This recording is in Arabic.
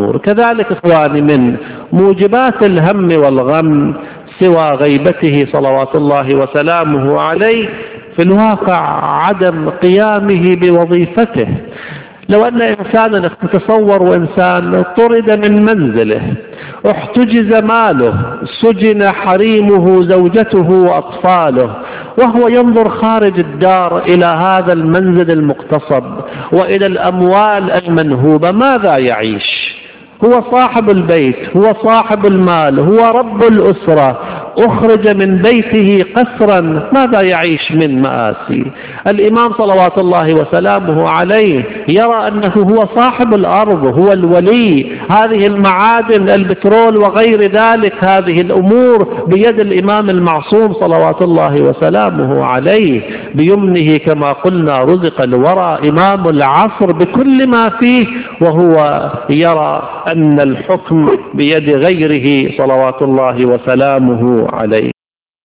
الأمور. كذلك إخواني من موجبات الهم والغم سوى غيبته صلوات الله وسلامه عليه في الواقع عدم قيامه بوظيفته. لو أن إنسانا تصور إنسان طرد من منزله، احتجز ماله، سجن حريمه زوجته وأطفاله، وهو ينظر خارج الدار إلى هذا المنزل المغتصب وإلى الأموال المنهوبة، ماذا يعيش؟ هو صاحب البيت، هو صاحب المال، هو رب الأسرة، أخرج من بيته قسرا، ماذا يعيش من مآسي؟ الإمام صلوات الله وسلامه عليه يرى أنه هو صاحب الأرض، هو الولي، هذه المعادن البترول وغير ذلك، هذه الأمور بيد الإمام المعصوم صلوات الله وسلامه عليه، بيمنه كما قلنا رزق الورى إمام العصر بكل ما فيه، وهو يرى أن الحكم بيد غيره صلوات الله وسلامه عليه.